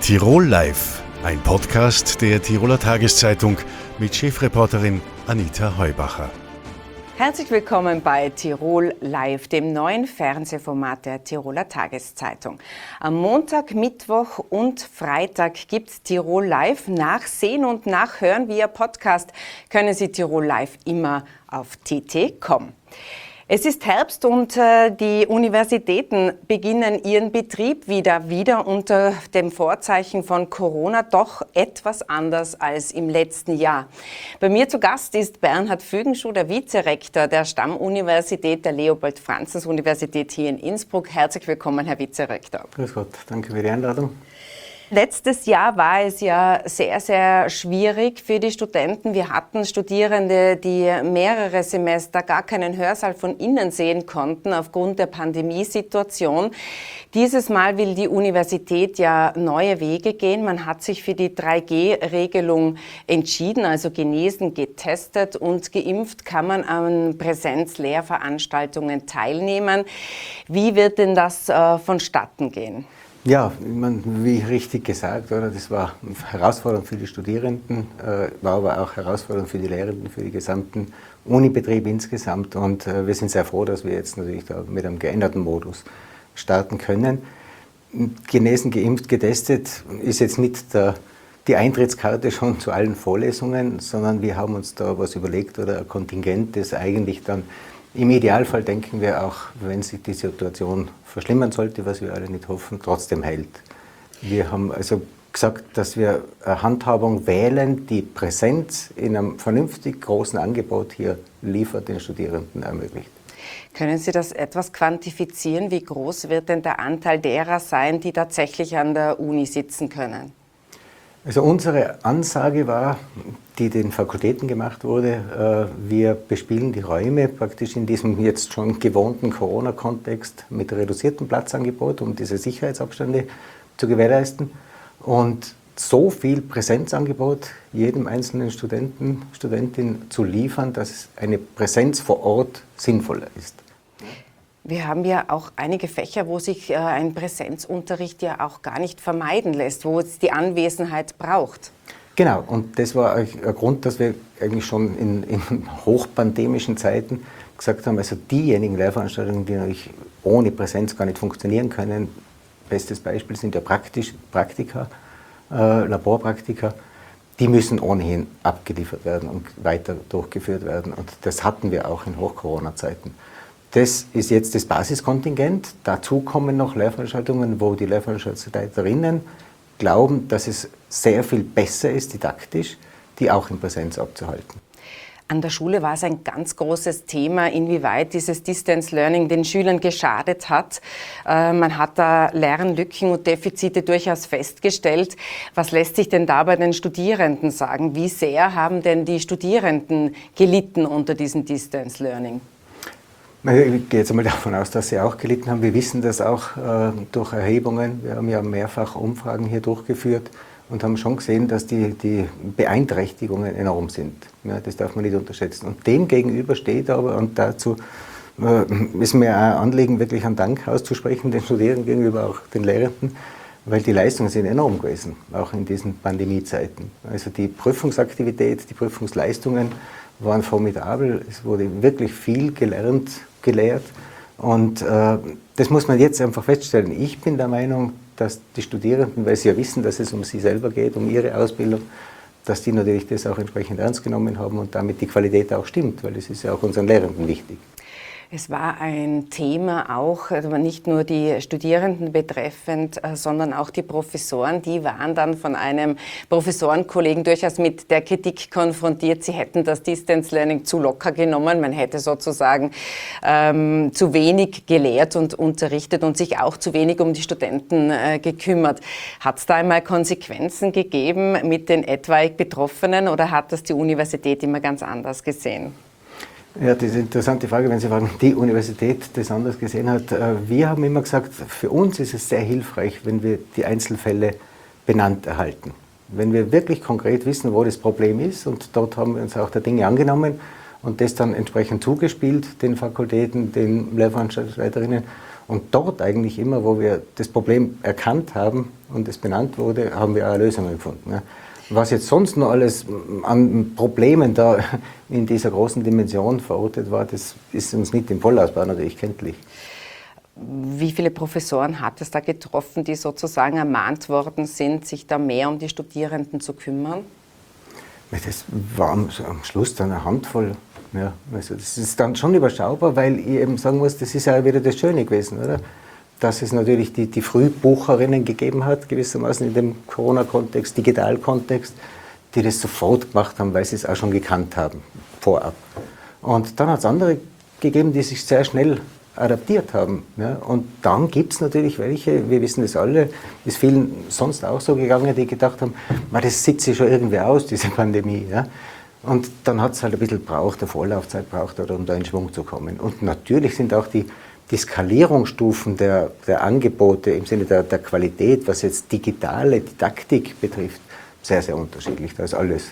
Tirol Live, ein Podcast der Tiroler Tageszeitung mit Chefreporterin Anita Heubacher. Herzlich willkommen bei Tirol Live, dem neuen Fernsehformat der Tiroler Tageszeitung. Am Montag, Mittwoch und Freitag gibt's Tirol Live. Nachsehen und nachhören via Podcast können Sie Tirol Live immer auf tt.com. Es ist Herbst und die Universitäten beginnen ihren Betrieb wieder unter dem Vorzeichen von Corona, doch etwas anders als im letzten Jahr. Bei mir zu Gast ist Bernhard Fügenschuh, der Vizerektor der Stammuniversität der Leopold-Franzens-Universität hier in Innsbruck. Herzlich willkommen, Herr Vizerektor. Grüß Gott, danke für die Einladung. Letztes Jahr war es ja sehr, sehr schwierig für die Studenten. Wir hatten Studierende, die mehrere Semester gar keinen Hörsaal von innen sehen konnten aufgrund der Pandemiesituation. Dieses Mal will die Universität ja neue Wege gehen. Man hat sich für die 3G-Regelung entschieden, also genesen, getestet und geimpft kann man an Präsenzlehrveranstaltungen teilnehmen. Wie wird denn das vonstatten gehen? Ja, wie richtig gesagt, oder? Das war herausfordernd für die Studierenden, war aber auch herausfordernd für die Lehrenden, für den gesamten Unibetrieb insgesamt. Und wir sind sehr froh, dass wir jetzt natürlich da mit einem geänderten Modus starten können. Genesen, geimpft, getestet ist jetzt nicht die Eintrittskarte schon zu allen Vorlesungen, sondern wir haben uns da was überlegt oder ein Kontingent, das eigentlich dann im Idealfall denken wir auch, wenn sich die Situation verschlimmern sollte, was wir alle nicht hoffen, trotzdem hält. Wir haben also gesagt, dass wir eine Handhabung wählen, die Präsenz in einem vernünftig großen Angebot hier liefert, den Studierenden ermöglicht. Können Sie das etwas quantifizieren? Wie groß wird denn der Anteil derer sein, die tatsächlich an der Uni sitzen können? Also unsere Ansage war, die den Fakultäten gemacht wurde, wir bespielen die Räume praktisch in diesem jetzt schon gewohnten Corona-Kontext mit reduziertem Platzangebot, um diese Sicherheitsabstände zu gewährleisten und so viel Präsenzangebot jedem einzelnen Studenten, Studentin zu liefern, dass eine Präsenz vor Ort sinnvoller ist. Wir haben ja auch einige Fächer, wo sich ein Präsenzunterricht ja auch gar nicht vermeiden lässt, wo es die Anwesenheit braucht. Genau, und das war ein Grund, dass wir eigentlich schon in hochpandemischen Zeiten gesagt haben, also diejenigen Lehrveranstaltungen, die natürlich ohne Präsenz gar nicht funktionieren können, bestes Beispiel sind ja Praktika, Laborpraktika, die müssen ohnehin abgeliefert werden und weiter durchgeführt werden. Und das hatten wir auch in Hoch-Corona-Zeiten. Das ist jetzt das Basiskontingent. Dazu kommen noch Lehrveranstaltungen, wo die Lehrveranstaltungsleiterinnen glauben, dass es sehr viel besser ist, didaktisch, die auch in Präsenz abzuhalten. An der Schule war es ein ganz großes Thema, inwieweit dieses Distance Learning den Schülern geschadet hat. Man hat da Lernlücken und Defizite durchaus festgestellt. Was lässt sich denn da bei den Studierenden sagen? Wie sehr haben denn die Studierenden gelitten unter diesem Distance Learning? Ich gehe jetzt einmal davon aus, dass sie auch gelitten haben. Wir wissen das auch durch Erhebungen. Wir haben ja mehrfach Umfragen hier durchgeführt und haben schon gesehen, dass die Beeinträchtigungen enorm sind. Ja, das darf man nicht unterschätzen. Und dem gegenüber steht aber, und dazu ist mir ein Anliegen, wirklich einen Dank auszusprechen, den Studierenden gegenüber, auch den Lehrenden, weil die Leistungen sind enorm gewesen, auch in diesen Pandemiezeiten. Also die Prüfungsaktivität, die Prüfungsleistungen waren formidabel. Es wurde wirklich viel gelehrt und das muss man jetzt einfach feststellen. Ich bin der Meinung, dass die Studierenden, weil sie ja wissen, dass es um sie selber geht, um ihre Ausbildung, dass die natürlich das auch entsprechend ernst genommen haben und damit die Qualität auch stimmt, weil das ist ja auch unseren Lehrenden wichtig. Es war ein Thema auch, also nicht nur die Studierenden betreffend, sondern auch die Professoren. Die waren dann von einem Professorenkollegen durchaus mit der Kritik konfrontiert, sie hätten das Distance Learning zu locker genommen. Man hätte sozusagen zu wenig gelehrt und unterrichtet und sich auch zu wenig um die Studenten gekümmert. Hat es da einmal Konsequenzen gegeben mit den etwaig Betroffenen oder hat das die Universität immer ganz anders gesehen? Ja, das ist eine interessante Frage, wenn Sie fragen, die Universität das anders gesehen hat. Wir haben immer gesagt, für uns ist es sehr hilfreich, wenn wir die Einzelfälle benannt erhalten. Wenn wir wirklich konkret wissen, wo das Problem ist, und dort haben wir uns auch der Dinge angenommen und das dann entsprechend zugespielt, den Fakultäten, den Lehrveranstaltungsleiterinnen. Und dort eigentlich immer, wo wir das Problem erkannt haben und es benannt wurde, haben wir auch Lösungen gefunden. Ja. Was jetzt sonst noch alles an Problemen da in dieser großen Dimension verortet war, das ist uns nicht im Vollausbau natürlich kenntlich. Wie viele Professoren hat es da getroffen, die sozusagen ermahnt worden sind, sich da mehr um die Studierenden zu kümmern? Das war am Schluss dann eine Handvoll. Ja, also das ist dann schon überschaubar, weil ich eben sagen muss, das ist ja wieder das Schöne gewesen, oder? Dass es natürlich die Frühbucherinnen gegeben hat, gewissermaßen in dem Corona-Kontext, Digital-Kontext, die das sofort gemacht haben, weil sie es auch schon gekannt haben, vorab. Und dann hat es andere gegeben, die sich sehr schnell adaptiert haben. Ja? Und dann gibt es natürlich welche, wir wissen das alle, ist vielen sonst auch so gegangen, die gedacht haben, das sitzt sich schon irgendwie aus, diese Pandemie. Ja? Und dann hat es halt ein bisschen gebraucht, eine Vorlaufzeit braucht, um da in Schwung zu kommen. Und natürlich sind auch die Skalierungsstufen der Angebote im Sinne der Qualität, was jetzt digitale Didaktik betrifft, sehr, sehr unterschiedlich. Da ist alles.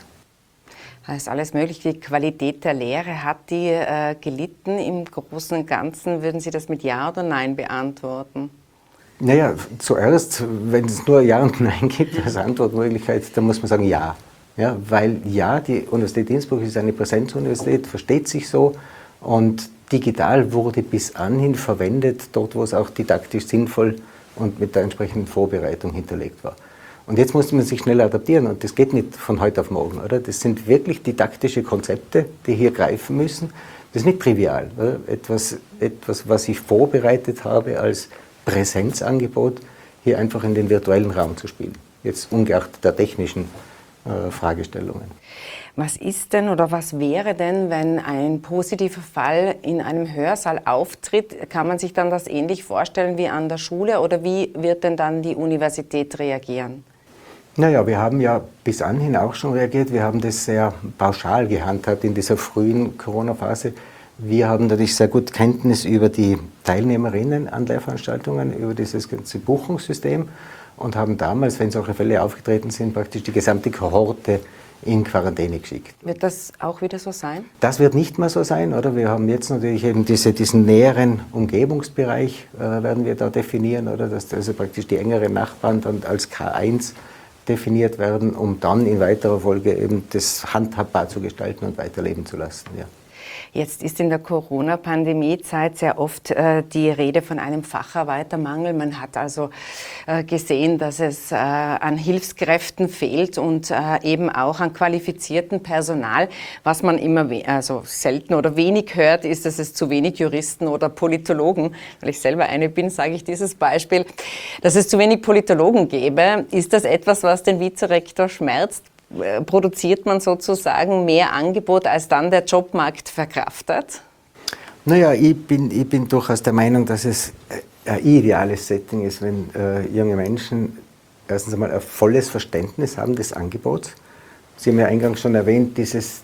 Da ist alles möglich. Die Qualität der Lehre, hat die gelitten im Großen und Ganzen? Würden Sie das mit Ja oder Nein beantworten? Naja, zuerst, wenn es nur Ja und Nein gibt als Antwortmöglichkeit, dann muss man sagen Ja. Ja, weil ja, die Universität Innsbruck ist eine Präsenzuniversität, versteht sich so, und digital wurde bis anhin verwendet, dort wo es auch didaktisch sinnvoll und mit der entsprechenden Vorbereitung hinterlegt war. Und jetzt musste man sich schnell adaptieren und das geht nicht von heute auf morgen, oder? Das sind wirklich didaktische Konzepte, die hier greifen müssen. Das ist nicht trivial, oder? Etwas, was ich vorbereitet habe als Präsenzangebot, hier einfach in den virtuellen Raum zu spielen. Jetzt ungeachtet der technischen Fragestellungen. Was ist denn oder was wäre denn, wenn ein positiver Fall in einem Hörsaal auftritt? Kann man sich dann das ähnlich vorstellen wie an der Schule oder wie wird denn dann die Universität reagieren? Naja, wir haben ja bis anhin auch schon reagiert. Wir haben das sehr pauschal gehandhabt in dieser frühen Corona-Phase. Wir haben natürlich sehr gut Kenntnis über die Teilnehmerinnen an Lehrveranstaltungen, über dieses ganze Buchungssystem und haben damals, wenn solche Fälle aufgetreten sind, praktisch die gesamte Kohorte in Quarantäne geschickt. Wird das auch wieder so sein? Das wird nicht mehr so sein, oder? Wir haben jetzt natürlich eben diesen näheren Umgebungsbereich, werden wir da definieren, oder? Dass also praktisch die engeren Nachbarn dann als K1 definiert werden, um dann in weiterer Folge eben das handhabbar zu gestalten und weiterleben zu lassen. Ja. Jetzt ist in der Corona-Pandemie-Zeit sehr oft die Rede von einem Facharbeitermangel. Man hat also gesehen, dass es an Hilfskräften fehlt und eben auch an qualifiziertem Personal. Was man immer selten oder wenig hört, ist, dass es zu wenig Juristen oder Politologen, weil ich selber eine bin, sage ich dieses Beispiel, dass es zu wenig Politologen gäbe. Ist das etwas, was den Vizerektor schmerzt? Produziert man sozusagen mehr Angebot, als dann der Jobmarkt verkraftet? Naja, ich bin durchaus der Meinung, dass es ein ideales Setting ist, wenn junge Menschen erstens einmal ein volles Verständnis haben des Angebots. Sie haben ja eingangs schon erwähnt, die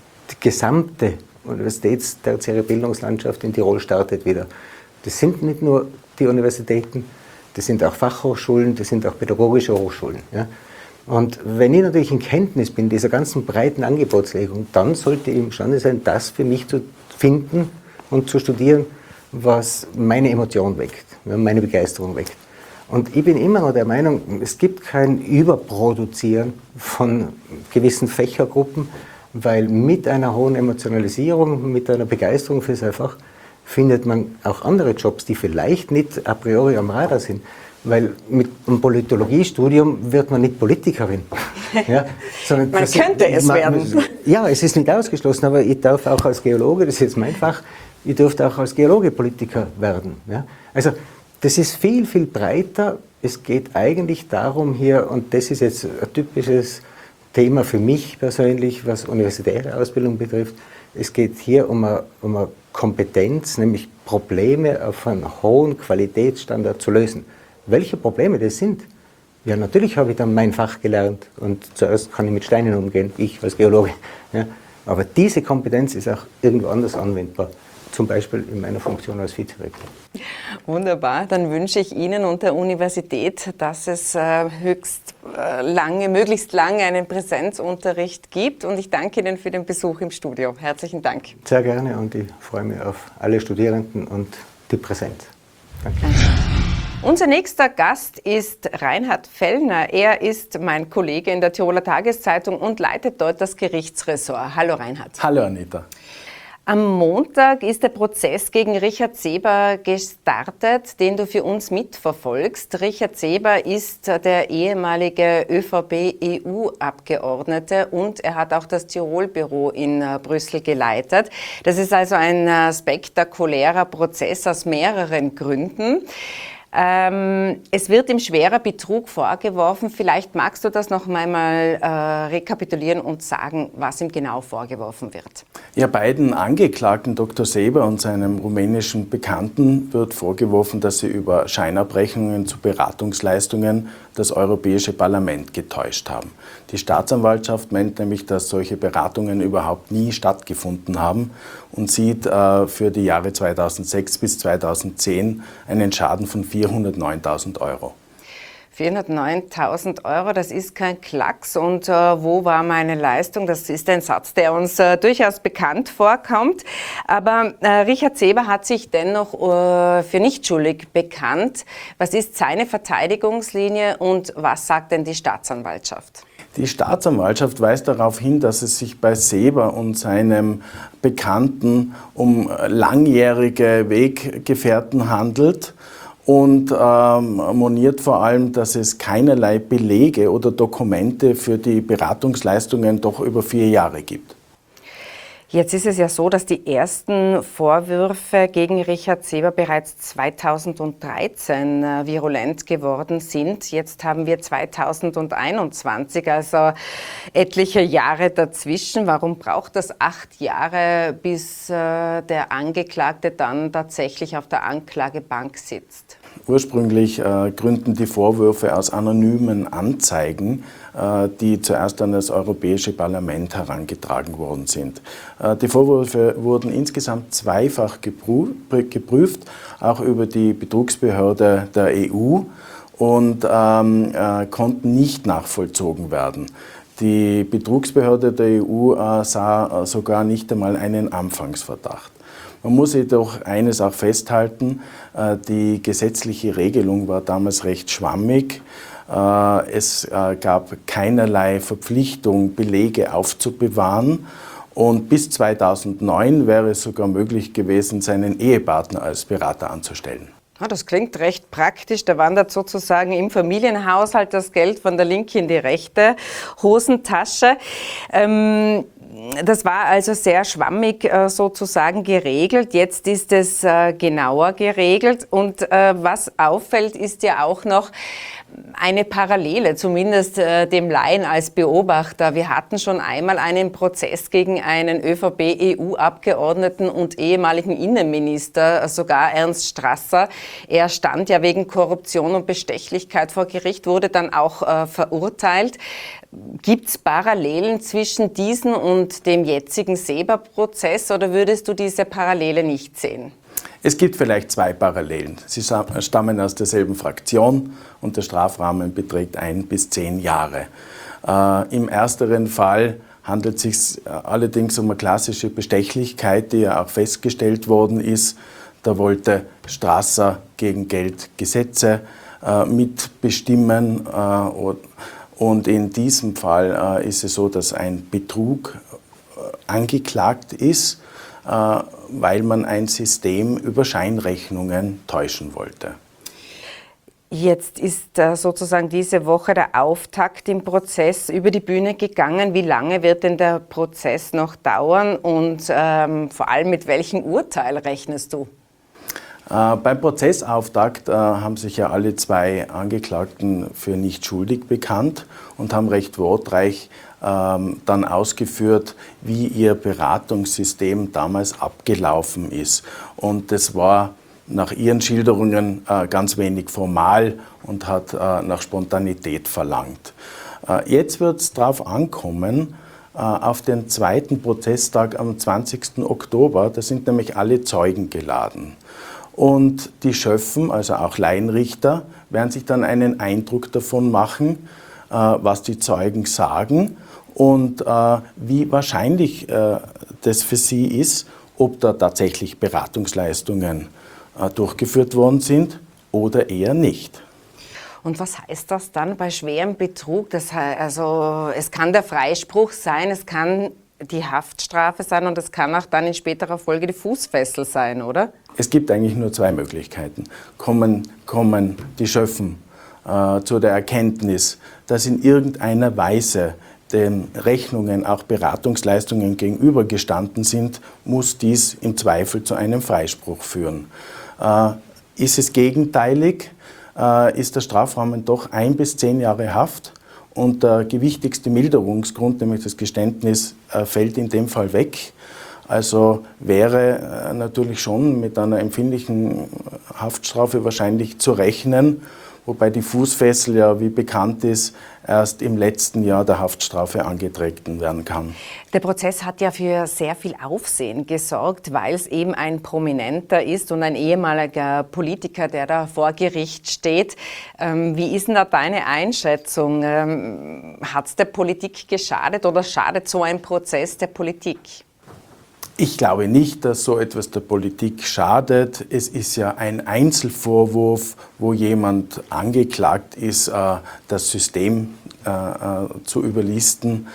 gesamte universitätstertiäre Bildungslandschaft in Tirol startet wieder. Das sind nicht nur die Universitäten, das sind auch Fachhochschulen, das sind auch pädagogische Hochschulen. Ja. Und wenn ich natürlich in Kenntnis bin dieser ganzen breiten Angebotslegung, dann sollte ich imstande sein, das für mich zu finden und zu studieren, was meine Emotion weckt, meine Begeisterung weckt. Und ich bin immer noch der Meinung, es gibt kein Überproduzieren von gewissen Fächergruppen, weil mit einer hohen Emotionalisierung, mit einer Begeisterung für sein Fach, findet man auch andere Jobs, die vielleicht nicht a priori am Radar sind. Weil mit einem Politologiestudium wird man nicht Politikerin. Ja, man könnte es werden. Ja, es ist nicht ausgeschlossen, aber ich darf auch als Geologe, das ist jetzt mein Fach, ich dürfte auch als Geologe Politiker werden. Ja? Also das ist viel, viel breiter. Es geht eigentlich darum hier, und das ist jetzt ein typisches Thema für mich persönlich, was universitäre Ausbildung betrifft, es geht hier um eine Kompetenz, nämlich Probleme auf einen hohen Qualitätsstandard zu lösen. Welche Probleme das sind? Ja, natürlich habe ich dann mein Fach gelernt und zuerst kann ich mit Steinen umgehen, ich als Geologe. Ja. Aber diese Kompetenz ist auch irgendwo anders anwendbar, zum Beispiel in meiner Funktion als Vizerektor. Wunderbar, dann wünsche ich Ihnen und der Universität, dass es möglichst lange einen Präsenzunterricht gibt, und ich danke Ihnen für den Besuch im Studio. Herzlichen Dank. Sehr gerne, und ich freue mich auf alle Studierenden und die Präsenz. Danke. Unser nächster Gast ist Reinhard Fellner. Er ist mein Kollege in der Tiroler Tageszeitung und leitet dort das Gerichtsressort. Hallo Reinhard. Hallo Anita. Am Montag ist der Prozess gegen Richard Seeber gestartet, den du für uns mitverfolgst. Richard Seeber ist der ehemalige ÖVP-EU-Abgeordnete und er hat auch das Tirol-Büro in Brüssel geleitet. Das ist also ein spektakulärer Prozess aus mehreren Gründen. Es wird ihm schwerer Betrug vorgeworfen. Vielleicht magst du das noch einmal rekapitulieren und sagen, was ihm genau vorgeworfen wird. Ja, beiden Angeklagten, Dr. Seeber und seinem rumänischen Bekannten, wird vorgeworfen, dass sie über Scheinabrechnungen zu Beratungsleistungen das Europäische Parlament getäuscht haben. Die Staatsanwaltschaft meint nämlich, dass solche Beratungen überhaupt nie stattgefunden haben und sieht für die Jahre 2006 bis 2010 einen Schaden von 409.000 Euro. 409.000 Euro, das ist kein Klacks. Und wo war meine Leistung? Das ist ein Satz, der uns durchaus bekannt vorkommt. Aber Richard Seeber hat sich dennoch für nicht schuldig bekannt. Was ist seine Verteidigungslinie und was sagt denn die Staatsanwaltschaft? Die Staatsanwaltschaft weist darauf hin, dass es sich bei Seeber und seinem Bekannten um langjährige Weggefährten handelt. Und moniert vor allem, dass es keinerlei Belege oder Dokumente für die Beratungsleistungen doch über 4 Jahre gibt. Jetzt ist es ja so, dass die ersten Vorwürfe gegen Richard Seeber bereits 2013 virulent geworden sind. Jetzt haben wir 2021, also etliche Jahre dazwischen. Warum braucht das 8 Jahre, bis der Angeklagte dann tatsächlich auf der Anklagebank sitzt? Ursprünglich gründen die Vorwürfe aus anonymen Anzeigen, die zuerst an das Europäische Parlament herangetragen worden sind. Die Vorwürfe wurden insgesamt zweifach geprüft, auch über die Betrugsbehörde der EU und konnten nicht nachvollzogen werden. Die Betrugsbehörde der EU sah sogar nicht einmal einen Anfangsverdacht. Man muss jedoch eines auch festhalten, die gesetzliche Regelung war damals recht schwammig. Es gab keinerlei Verpflichtung, Belege aufzubewahren. Und bis 2009 wäre es sogar möglich gewesen, seinen Ehepartner als Berater anzustellen. Das klingt recht praktisch. Da wandert sozusagen im Familienhaushalt das Geld von der linken in die rechte Hosentasche. Das war also sehr schwammig sozusagen geregelt. Jetzt ist es genauer geregelt. Und was auffällt, ist ja auch noch eine Parallele, zumindest dem Laien als Beobachter. Wir hatten schon einmal einen Prozess gegen einen ÖVP-EU-Abgeordneten und ehemaligen Innenminister, sogar Ernst Strasser. Er stand ja wegen Korruption und Bestechlichkeit vor Gericht, wurde dann auch verurteilt. Gibt es Parallelen zwischen diesen und dem jetzigen Seeber-Prozess oder würdest du diese Parallele nicht sehen? Es gibt vielleicht 2 Parallelen. Sie stammen aus derselben Fraktion und der Strafrahmen beträgt 1 bis 10 Jahre. Im ersteren Fall handelt es sich allerdings um eine klassische Bestechlichkeit, die ja auch festgestellt worden ist. Da wollte Strasser gegen Geld Gesetze mitbestimmen. Und in diesem Fall ist es so, dass ein Betrug angeklagt ist, weil man ein System über Scheinrechnungen täuschen wollte. Jetzt ist sozusagen diese Woche der Auftakt im Prozess über die Bühne gegangen. Wie lange wird denn der Prozess noch dauern und vor allem mit welchem Urteil rechnest du? Beim Prozessauftakt haben sich ja alle 2 Angeklagten für nicht schuldig bekannt und haben recht wortreich dann ausgeführt, wie ihr Beratungssystem damals abgelaufen ist. Und das war nach ihren Schilderungen ganz wenig formal und hat nach Spontanität verlangt. Jetzt wird es darauf ankommen, auf den zweiten Prozesstag am 20. Oktober, da sind nämlich alle Zeugen geladen. Und die Schöffen, also auch Laienrichter, werden sich dann einen Eindruck davon machen, was die Zeugen sagen und wie wahrscheinlich das für sie ist, ob da tatsächlich Beratungsleistungen durchgeführt worden sind oder eher nicht. Und was heißt das dann bei schwerem Betrug? Das heißt, also es kann der Freispruch sein, es kann die Haftstrafe sein und es kann auch dann in späterer Folge die Fußfessel sein, oder? Es gibt eigentlich nur zwei Möglichkeiten. Kommen die Schöffen zu der Erkenntnis, dass in irgendeiner Weise den Rechnungen auch Beratungsleistungen gegenübergestanden sind, muss dies im Zweifel zu einem Freispruch führen. Ist es gegenteilig, ist der Strafrahmen doch 1 bis 10 Jahre Haft und der gewichtigste Milderungsgrund, nämlich das Geständnis, fällt in dem Fall weg. Also wäre natürlich schon mit einer empfindlichen Haftstrafe wahrscheinlich zu rechnen, wobei die Fußfessel ja, wie bekannt ist, erst im letzten Jahr der Haftstrafe angetreten werden kann. Der Prozess hat ja für sehr viel Aufsehen gesorgt, weil es eben ein Prominenter ist und ein ehemaliger Politiker, der da vor Gericht steht. Wie ist denn da deine Einschätzung? Hat es der Politik geschadet oder schadet so ein Prozess der Politik? Ich glaube nicht, dass so etwas der Politik schadet. Es ist ja ein Einzelvorwurf, wo jemand angeklagt ist, das System zu überlisten.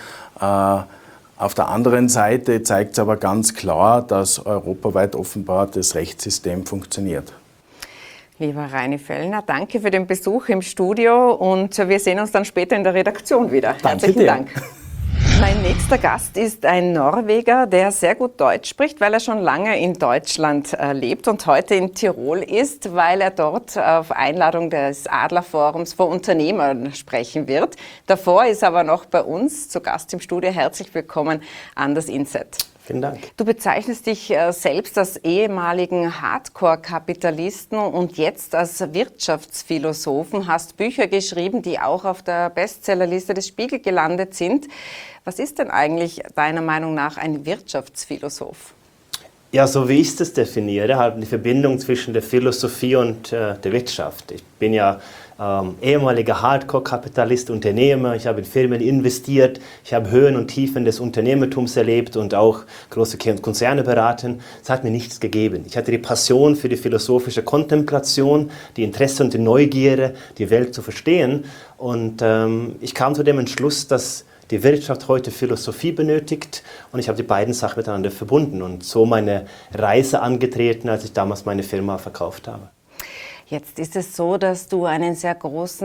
Auf der anderen Seite zeigt es aber ganz klar, dass europaweit offenbar das Rechtssystem funktioniert. Lieber Reini Fellner, danke für den Besuch im Studio und wir sehen uns dann später in der Redaktion wieder. Herzlichen Dank. Mein nächster Gast ist ein Norweger, der sehr gut Deutsch spricht, weil er schon lange in Deutschland lebt und heute in Tirol ist, weil er dort auf Einladung des Adlerforums vor Unternehmern sprechen wird. Davor ist aber noch bei uns zu Gast im Studio. Herzlich willkommen, Anders Inset. Vielen Dank. Du bezeichnest dich selbst als ehemaligen Hardcore-Kapitalisten und jetzt als Wirtschaftsphilosophen, hast Bücher geschrieben, die auch auf der Bestsellerliste des Spiegel gelandet sind. Was ist denn eigentlich deiner Meinung nach ein Wirtschaftsphilosoph? Ja, so wie ich das definiere, halt die Verbindung zwischen der Philosophie und der Wirtschaft. Ich bin ja ehemaliger Hardcore-Kapitalist, Unternehmer. Ich habe in Firmen investiert, ich habe Höhen und Tiefen des Unternehmertums erlebt und auch große Konzerne beraten. Es hat mir nichts gegeben. Ich hatte die Passion für die philosophische Kontemplation, die Interesse und die Neugierde, die Welt zu verstehen. Und ich kam zu dem Entschluss, dass die Wirtschaft heute Philosophie benötigt und ich habe die beiden Sachen miteinander verbunden und so meine Reise angetreten, als ich damals meine Firma verkauft habe. Jetzt ist es so, dass du ein sehr großes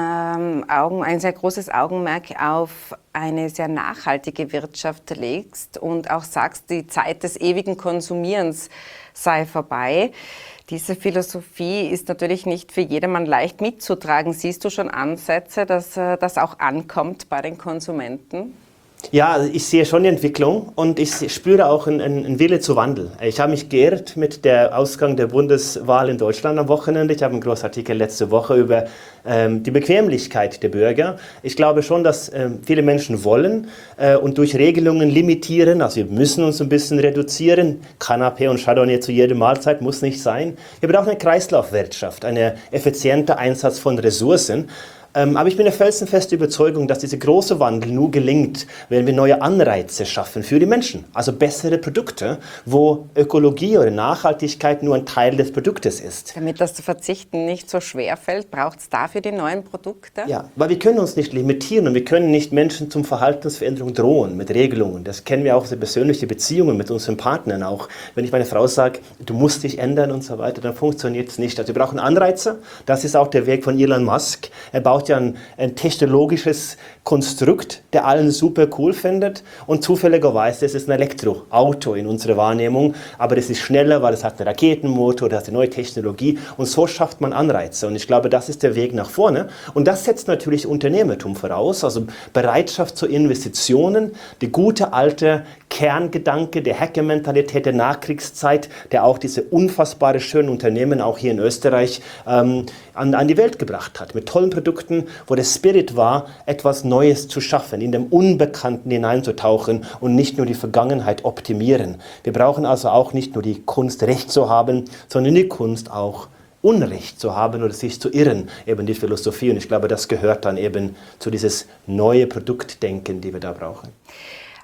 Augenmerk auf eine sehr nachhaltige Wirtschaft legst und auch sagst, die Zeit des ewigen Konsumierens sei vorbei. Diese Philosophie ist natürlich nicht für jedermann leicht mitzutragen. Siehst du schon Ansätze, dass das auch ankommt bei den Konsumenten? Ja, ich sehe schon die Entwicklung und ich spüre auch einen Wille zu Wandel. Ich habe mich geirrt mit der Ausgang der Bundeswahl in Deutschland am Wochenende. Ich habe einen großen Artikel letzte Woche über die Bequemlichkeit der Bürger. Ich glaube schon, dass viele Menschen wollen und durch Regelungen limitieren, also wir müssen uns ein bisschen reduzieren. Kanapé und Chardonnay zu jeder Mahlzeit muss nicht sein. Wir brauchen eine Kreislaufwirtschaft, einen effizienten Einsatz von Ressourcen. Aber ich bin der felsenfesten Überzeugung, dass dieser große Wandel nur gelingt, wenn wir neue Anreize schaffen für die Menschen. Also bessere Produkte, wo Ökologie oder Nachhaltigkeit nur ein Teil des Produktes ist. Damit das zu verzichten nicht so schwer fällt, braucht es dafür die neuen Produkte? Ja, weil wir können uns nicht limitieren und wir können nicht Menschen zum Verhaltensveränderung drohen mit Regelungen. Das kennen wir auch aus den persönlichen Beziehungen mit unseren Partnern auch. Wenn ich meine Frau sage, du musst dich ändern und so weiter, dann funktioniert es nicht. Also wir brauchen Anreize. Das ist auch der Weg von Elon Musk. Er baut ja ein technologisches Konstrukt, der allen super cool findet und zufälligerweise ist es ein Elektroauto in unserer Wahrnehmung, aber es ist schneller, weil es hat einen Raketenmotor, das hat eine neue Technologie und so schafft man Anreize und ich glaube, das ist der Weg nach vorne und das setzt natürlich Unternehmertum voraus, also Bereitschaft zu Investitionen, die gute alte Kerngedanke der Hacker-Mentalität der Nachkriegszeit, der auch diese unfassbare schönen Unternehmen auch hier in Österreich an die Welt gebracht hat, mit tollen Produkten, wo der Spirit war, etwas Neues zu schaffen, in dem Unbekannten hineinzutauchen und nicht nur die Vergangenheit optimieren. Wir brauchen also auch nicht nur die Kunst, Recht zu haben, sondern die Kunst auch Unrecht zu haben oder sich zu irren, eben die Philosophie. Und ich glaube, das gehört dann eben zu dieses neue Produktdenken, die wir da brauchen.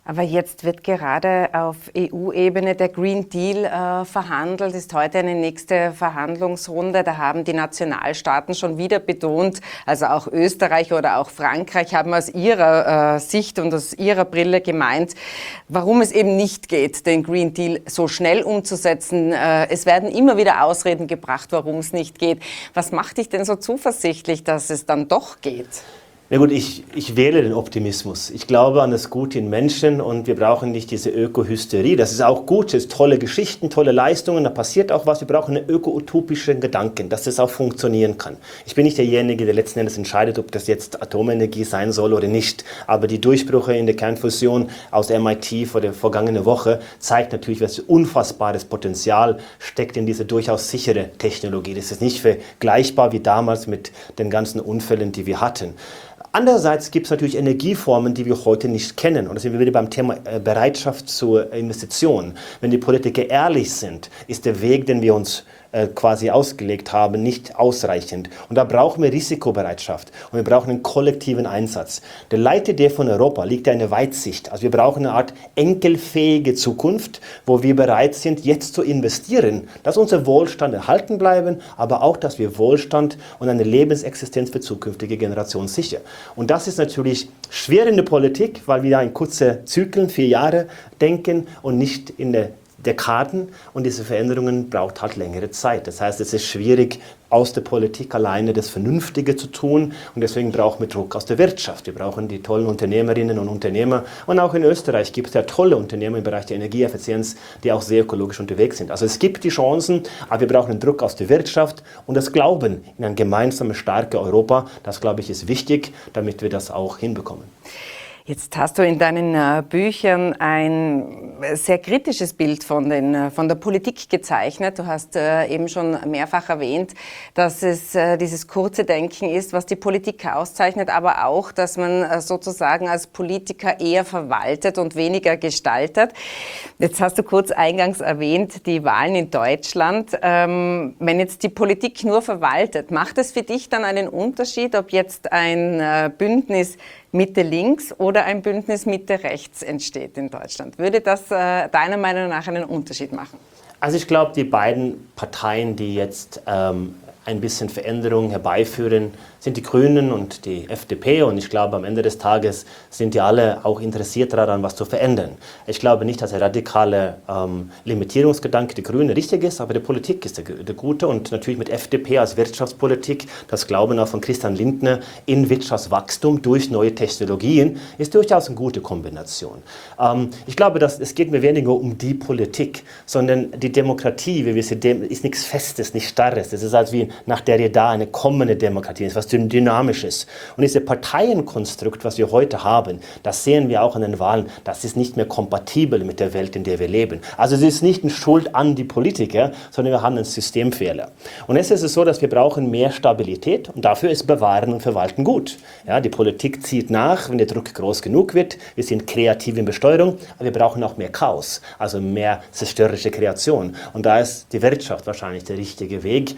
Aber jetzt wird gerade auf EU-Ebene der Green Deal verhandelt, ist heute eine nächste Verhandlungsrunde. Da haben die Nationalstaaten schon wieder betont, also auch Österreich oder auch Frankreich haben aus ihrer Sicht und aus ihrer Brille gemeint, warum es eben nicht geht, den Green Deal so schnell umzusetzen. Es werden immer wieder Ausreden gebracht, warum es nicht geht. Was macht dich denn so zuversichtlich, dass es dann doch geht? Na gut, ich wähle den Optimismus. Ich glaube an das Gute in Menschen und wir brauchen nicht diese Öko-Hysterie. Das ist auch gut, das ist tolle Geschichten, tolle Leistungen, da passiert auch was. Wir brauchen einen öko-utopischen Gedanken, dass das auch funktionieren kann. Ich bin nicht derjenige, der letzten Endes entscheidet, ob das jetzt Atomenergie sein soll oder nicht. Aber die Durchbrüche in der Kernfusion aus MIT vor der vergangenen Woche zeigt natürlich, was unfassbares Potenzial steckt in diese durchaus sichere Technologie. Das ist nicht vergleichbar wie damals mit den ganzen Unfällen, die wir hatten. Andererseits gibt es natürlich Energieformen, die wir heute nicht kennen. Und da sind wir wieder beim Thema Bereitschaft zur Investition. Wenn die Politiker ehrlich sind, ist der Weg, den wir uns quasi ausgelegt haben, nicht ausreichend. Und da brauchen wir Risikobereitschaft und wir brauchen einen kollektiven Einsatz. Der Leitidee von Europa liegt ja in der Weitsicht. Also wir brauchen eine Art enkelfähige Zukunft, wo wir bereit sind, jetzt zu investieren, dass unser Wohlstand erhalten bleiben, aber auch, dass wir Wohlstand und eine Lebensexistenz für zukünftige Generationen sichern. Und das ist natürlich schwer in der Politik, weil wir da in kurze Zyklen, 4 Jahre denken und nicht in der Dekaden, und diese Veränderungen braucht halt längere Zeit. Das heißt, es ist schwierig, aus der Politik alleine das Vernünftige zu tun, und deswegen brauchen wir Druck aus der Wirtschaft. Wir brauchen die tollen Unternehmerinnen und Unternehmer, und auch in Österreich gibt es ja tolle Unternehmer im Bereich der Energieeffizienz, die auch sehr ökologisch unterwegs sind. Also es gibt die Chancen, aber wir brauchen den Druck aus der Wirtschaft und das Glauben in ein gemeinsames, starkes Europa. Das, glaube ich, ist wichtig, damit wir das auch hinbekommen. Jetzt hast du in deinen Büchern ein sehr kritisches Bild von der Politik gezeichnet. Du hast eben schon mehrfach erwähnt, dass es dieses kurze Denken ist, was die Politik auszeichnet, aber auch, dass man sozusagen als Politiker eher verwaltet und weniger gestaltet. Jetzt hast du kurz eingangs erwähnt, die Wahlen in Deutschland. Wenn jetzt die Politik nur verwaltet, macht es für dich dann einen Unterschied, ob jetzt ein Bündnis Mitte-links oder ein Bündnis Mitte-rechts entsteht in Deutschland? Würde das deiner Meinung nach einen Unterschied machen? Also ich glaube, die beiden Parteien, die jetzt ein bisschen Veränderung herbeiführen, sind die Grünen und die FDP. Und ich glaube, am Ende des Tages sind die alle auch interessiert daran, was zu verändern. Ich glaube nicht, dass der radikale Limitierungsgedanke der Grünen richtig ist, aber die Politik ist der gute. Und natürlich mit FDP als Wirtschaftspolitik, das Glauben auch von Christian Lindner in Wirtschaftswachstum durch neue Technologien, ist durchaus eine gute Kombination. Ich glaube, es geht mir weniger um die Politik, sondern die Demokratie, wie wir sie ist nichts Festes, nichts Starres. Das ist als wie nach Derrida eine kommende Demokratie, das ist was Dynamisches. Und dieses Parteienkonstrukt, was wir heute haben, das sehen wir auch an den Wahlen, das ist nicht mehr kompatibel mit der Welt, in der wir leben. Also es ist nicht eine Schuld an die Politiker, sondern wir haben einen Systemfehler. Und jetzt ist es so, dass wir brauchen mehr Stabilität, und dafür ist Bewahren und Verwalten gut. Ja, die Politik zieht nach, wenn der Druck groß genug wird. Wir sind kreativ in Besteuerung, aber wir brauchen auch mehr Chaos, also mehr zerstörerische Kreation. Und da ist die Wirtschaft wahrscheinlich der richtige Weg,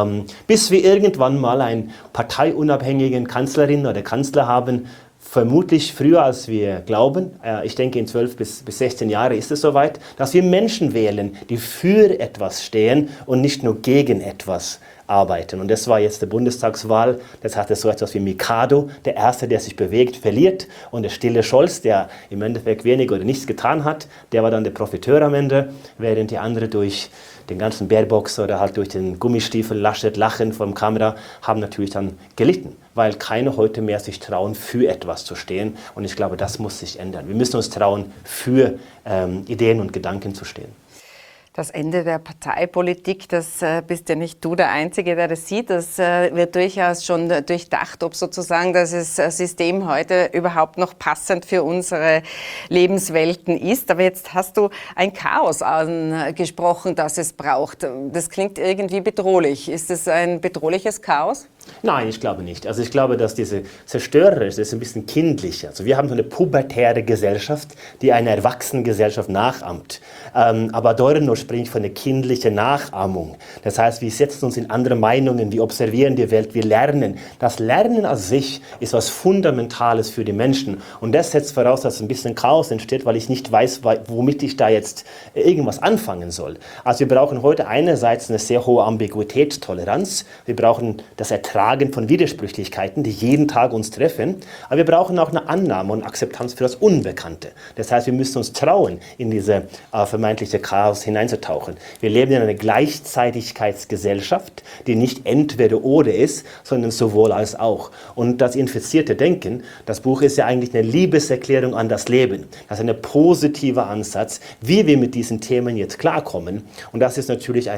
bis wir irgendwann mal einen parteiunabhängigen Kanzlerin oder Kanzler haben, vermutlich früher als wir glauben. Ich denke, in 12 bis 16 Jahre ist es soweit, dass wir Menschen wählen, die für etwas stehen und nicht nur gegen etwas arbeiten. Und das war jetzt die Bundestagswahl. Das hatte so etwas wie Mikado, der Erste, der sich bewegt, verliert. Und der stille Scholz, der im Endeffekt wenig oder nichts getan hat, der war dann der Profiteur am Ende, während die anderen durch den ganzen Baerbox oder halt durch den Gummistiefel Laschet Lachen vor der Kamera haben natürlich dann gelitten, weil keine heute mehr sich trauen, für etwas zu stehen. Und ich glaube, das muss sich ändern. Wir müssen uns trauen, für Ideen und Gedanken zu stehen. Das Ende der Parteipolitik, das bist ja nicht du der Einzige, der das sieht. Das wird durchaus schon durchdacht, ob sozusagen das System heute überhaupt noch passend für unsere Lebenswelten ist. Aber jetzt hast du ein Chaos angesprochen, das es braucht. Das klingt irgendwie bedrohlich. Ist es ein bedrohliches Chaos? Nein, ich glaube nicht. Also ich glaube, dass diese Zerstörerische ist ein bisschen kindlicher. Also wir haben so eine pubertäre Gesellschaft, die eine erwachsene Gesellschaft nachahmt. Aber Adorno spricht von einer kindlichen Nachahmung. Das heißt, wir setzen uns in andere Meinungen, wir observieren die Welt, wir lernen. Das Lernen an sich ist was Fundamentales für die Menschen. Und das setzt voraus, dass ein bisschen Chaos entsteht, weil ich nicht weiß, womit ich da jetzt irgendwas anfangen soll. Also wir brauchen heute einerseits eine sehr hohe Ambiguitätstoleranz. Wir brauchen das Ertragen von Widersprüchlichkeiten, die jeden Tag uns treffen. Aber wir brauchen auch eine Annahme und Akzeptanz für das Unbekannte. Das heißt, wir müssen uns trauen, in diese vermeintliche Chaos hineinzutauchen. Wir leben in einer Gleichzeitigkeitsgesellschaft, die nicht entweder oder ist, sondern sowohl als auch. Und das infizierte Denken, das Buch ist ja eigentlich eine Liebeserklärung an das Leben. Das ist ein positiver Ansatz, wie wir mit diesen Themen jetzt klarkommen. Und das ist natürlich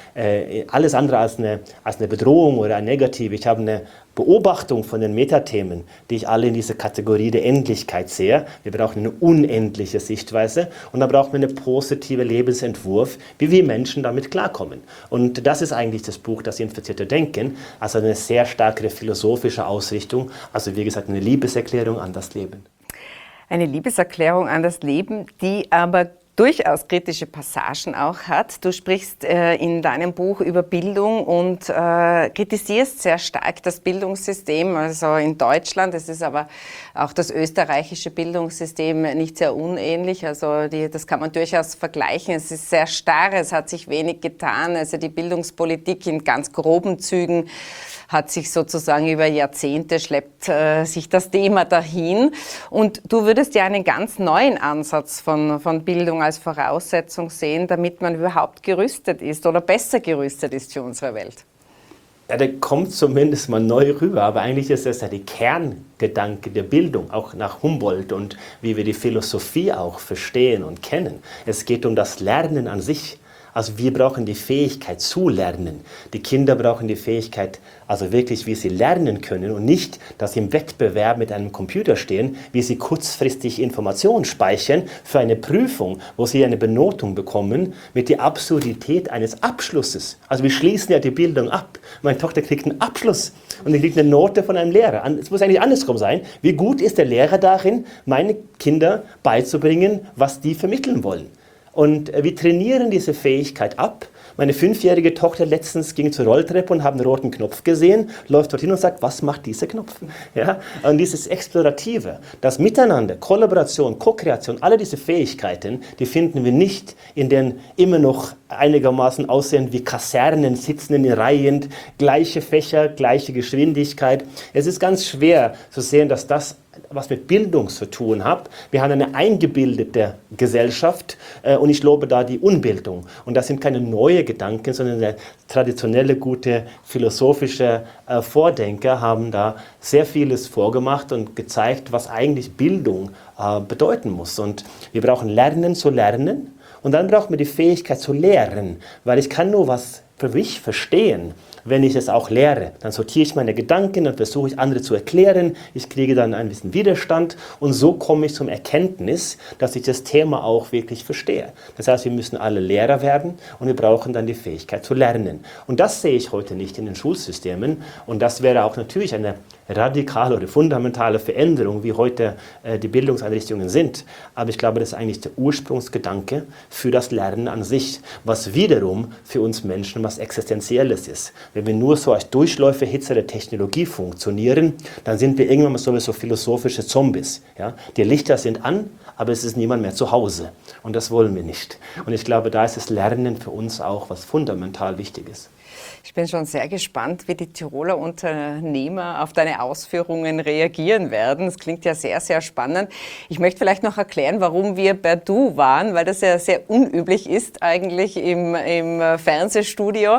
alles andere als eine Bedrohung oder ein Negativ. Ich habe eine Beobachtung von den Metathemen, die ich alle in dieser Kategorie der Endlichkeit sehe. Wir brauchen eine unendliche Sichtweise und da brauchen wir einen positiven Lebensentwurf, wie wir Menschen damit klarkommen. Und das ist eigentlich das Buch, das infizierte Denken, also eine sehr starke philosophische Ausrichtung, also wie gesagt eine Liebeserklärung an das Leben. Eine Liebeserklärung an das Leben, die aber durchaus kritische Passagen auch hat. Du sprichst in deinem Buch über Bildung und kritisierst sehr stark das Bildungssystem, also in Deutschland. Es ist aber auch das österreichische Bildungssystem nicht sehr unähnlich. Also das kann man durchaus vergleichen. Es ist sehr starr, es hat sich wenig getan. Also die Bildungspolitik in ganz groben Zügen hat sich sozusagen über Jahrzehnte schleppt sich das Thema dahin. Und du würdest ja einen ganz neuen Ansatz von Bildung als Voraussetzung sehen, damit man überhaupt gerüstet ist oder besser gerüstet ist für unsere Welt. Ja, der kommt zumindest mal neu rüber, aber eigentlich ist das ja der Kerngedanke der Bildung, auch nach Humboldt und wie wir die Philosophie auch verstehen und kennen. Es geht um das Lernen an sich. Also wir brauchen die Fähigkeit zu lernen. Die Kinder brauchen die Fähigkeit, also wirklich, wie sie lernen können und nicht, dass sie im Wettbewerb mit einem Computer stehen, wie sie kurzfristig Informationen speichern für eine Prüfung, wo sie eine Benotung bekommen mit der Absurdität eines Abschlusses. Also wir schließen ja die Bildung ab. Meine Tochter kriegt einen Abschluss und die kriegt eine Note von einem Lehrer. Es muss eigentlich andersrum sein. Wie gut ist der Lehrer darin, meine Kinder beizubringen, was die vermitteln wollen? Und wir trainieren diese Fähigkeit ab. Meine 5-jährige Tochter letztens ging zur Rolltreppe und hat einen roten Knopf gesehen, läuft dorthin und sagt, was macht dieser Knopf? Ja? Und dieses Explorative, das Miteinander, Kollaboration, Co-Kreation, alle diese Fähigkeiten, die finden wir nicht in den immer noch einigermaßen aussehen wie Kasernen, sitzen in Reihen, gleiche Fächer, gleiche Geschwindigkeit. Es ist ganz schwer zu sehen, dass das was mit Bildung zu tun hat. Wir haben eine eingebildete Gesellschaft und ich lobe da die Unbildung. Und das sind keine neuen Gedanken, sondern eine traditionelle, gute philosophische Vordenker haben da sehr vieles vorgemacht und gezeigt, was eigentlich Bildung bedeuten muss. Und wir brauchen Lernen zu lernen und dann brauchen wir die Fähigkeit zu lehren, weil ich kann nur was für mich verstehen, wenn ich es auch lehre. Dann sortiere ich meine Gedanken, dann versuche ich andere zu erklären, ich kriege dann ein bisschen Widerstand und so komme ich zum Erkenntnis, dass ich das Thema auch wirklich verstehe. Das heißt, wir müssen alle Lehrer werden und wir brauchen dann die Fähigkeit zu lernen. Und das sehe ich heute nicht in den Schulsystemen und das wäre auch natürlich eine radikale oder fundamentale Veränderung, wie heute die Bildungseinrichtungen sind. Aber ich glaube, das ist eigentlich der Ursprungsgedanke für das Lernen an sich, was wiederum für uns Menschen was Existenzielles ist. Wenn wir nur so als Durchläuferhitze der Technologie funktionieren, dann sind wir irgendwann mal sowieso philosophische Zombies. Ja? Die Lichter sind an, aber es ist niemand mehr zu Hause. Und das wollen wir nicht. Und ich glaube, da ist das Lernen für uns auch was fundamental Wichtiges. Ich bin schon sehr gespannt, wie die Tiroler Unternehmer auf deine Ausführungen reagieren werden. Das klingt ja sehr, sehr spannend. Ich möchte vielleicht noch erklären, warum wir per Du waren, weil das ja sehr unüblich ist eigentlich im Fernsehstudio.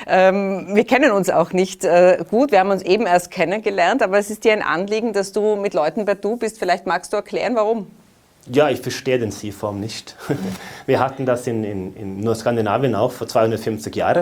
Wir kennen uns auch nicht gut, wir haben uns eben erst kennengelernt, aber es ist dir ein Anliegen, dass du mit Leuten per Du bist. Vielleicht magst du erklären, warum? Ja, ich verstehe den Sie-Form nicht. Wir hatten das in Skandinavien auch vor 250 Jahren.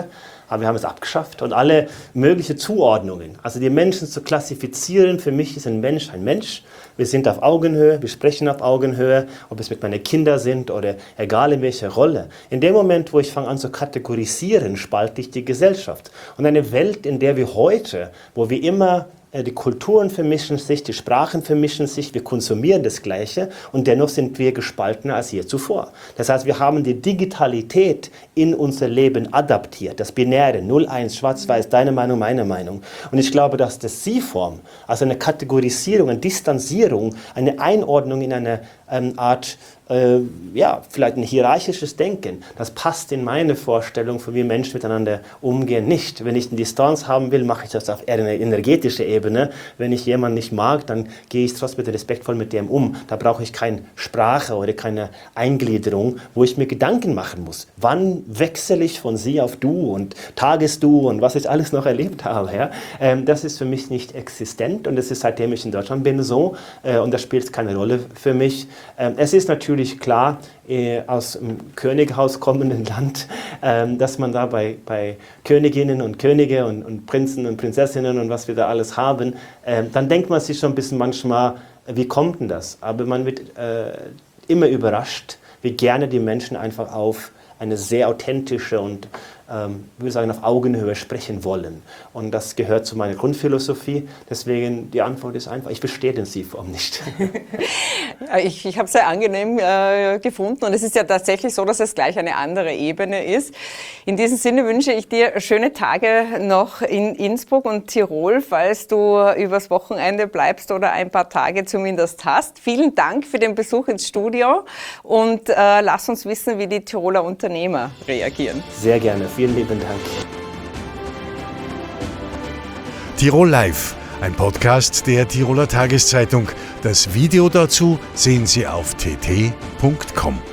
aber wir haben es abgeschafft und alle möglichen Zuordnungen, also die Menschen zu klassifizieren, für mich ist ein Mensch ein Mensch. Wir sind auf Augenhöhe, wir sprechen auf Augenhöhe, ob es mit meinen Kindern sind oder egal in welcher Rolle. In dem Moment, wo ich fange an zu kategorisieren, spalte ich die Gesellschaft. Und eine Welt, in der wir heute, wo wir immer die Kulturen vermischen sich, die Sprachen vermischen sich, wir konsumieren das Gleiche und dennoch sind wir gespaltener als je zuvor. Das heißt, wir haben die Digitalität in unser Leben adaptiert, das Binäre, 0-1, schwarz-weiß, deine Meinung, meine Meinung. Und ich glaube, dass das Sie-Form, also eine Kategorisierung, eine Distanzierung, eine Einordnung in eine Art, vielleicht ein hierarchisches Denken, das passt in meine Vorstellung, von wie Menschen miteinander umgehen, nicht. Wenn ich eine Distanz haben will, mache ich das auf eher eine energetische Ebene. Wenn ich jemanden nicht mag, dann gehe ich trotzdem respektvoll mit dem um. Da brauche ich keine Sprache oder keine Eingliederung, wo ich mir Gedanken machen muss. Wann wechsle ich von Sie auf Du und Tages-Du und was ich alles noch erlebt habe? Ja? Das ist für mich nicht existent und das ist, seitdem ich in Deutschland bin, so. Und das spielt keine Rolle für mich. Es ist natürlich klar, aus dem Könighaus kommenden Land, dass man da bei Königinnen und Könige und Prinzen und Prinzessinnen und was wir da alles haben, dann denkt man sich schon ein bisschen manchmal, wie kommt denn das? Aber man wird immer überrascht, wie gerne die Menschen einfach auf eine sehr authentische und würde sagen, auf Augenhöhe sprechen wollen. Und das gehört zu meiner Grundphilosophie. Deswegen, die Antwort ist einfach, ich verstehe den Sie-Form nicht. Ich habe es sehr angenehm gefunden und es ist ja tatsächlich so, dass es gleich eine andere Ebene ist. In diesem Sinne wünsche ich dir schöne Tage noch in Innsbruck und Tirol, falls du übers Wochenende bleibst oder ein paar Tage zumindest hast. Vielen Dank für den Besuch ins Studio und lass uns wissen, wie die Tiroler Unternehmer reagieren. Sehr gerne. Vielen lieben Dank. Tirol Live, ein Podcast der Tiroler Tageszeitung. Das Video dazu sehen Sie auf tt.com.